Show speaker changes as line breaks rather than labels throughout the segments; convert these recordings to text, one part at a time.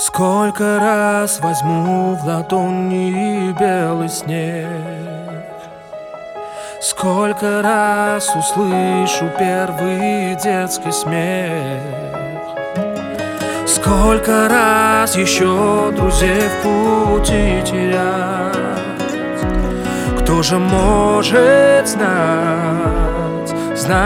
Сколько раз возьму в ладони белый снег, сколько раз услышу первый детский смех, сколько раз еще друзей в пути терять. Кто же может знать,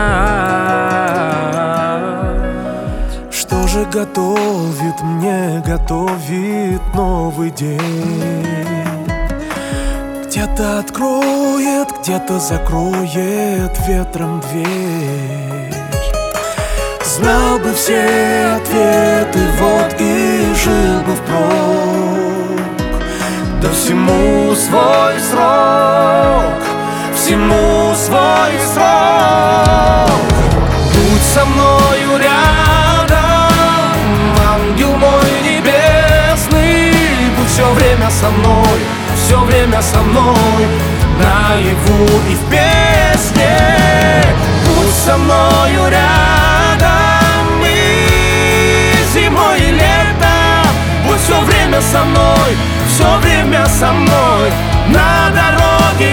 что же готовит мне, готовит новый день? Где-то откроет, где-то закроет ветром дверь. Знал бы все ответы, вот и жил бы впрок. Да всему свой срок, всему свой срок. Будь со мною рядом, ангел мой небесный. Будь все время со мной, все время со мной, наяву и в песне. Будь со мною рядом и зимой, и летом. Будь все время со мной, все время со мной на дороге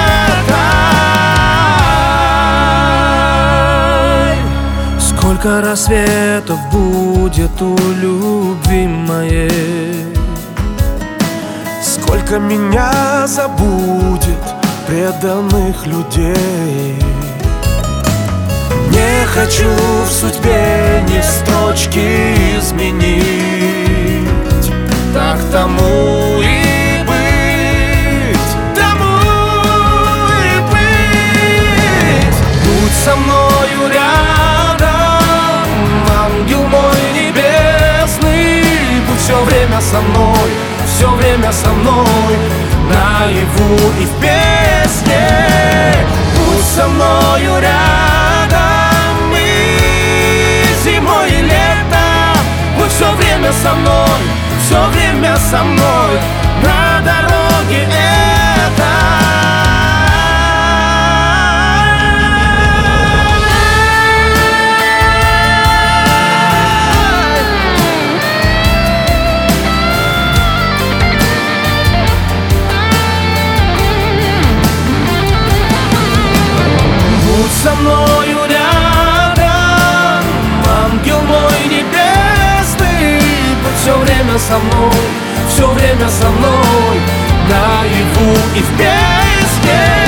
этой. Сколько рассветов будет у любви моей, сколько меня забудет преданных людей. Не хочу в судьбе ни строчки изменить. Так тому и быть, тому и быть. Будь со мною рядом, ангел мой небесный. Будь все время со мной, все время со мной, наяву и в песне. Будь со мною рядом и зимой, и летом. Будь все время со мной, все время со мной на дороге этой. Со мною рядом, ангел мой небесный. Будь все время со мной, все время со мной, наяву и в песне.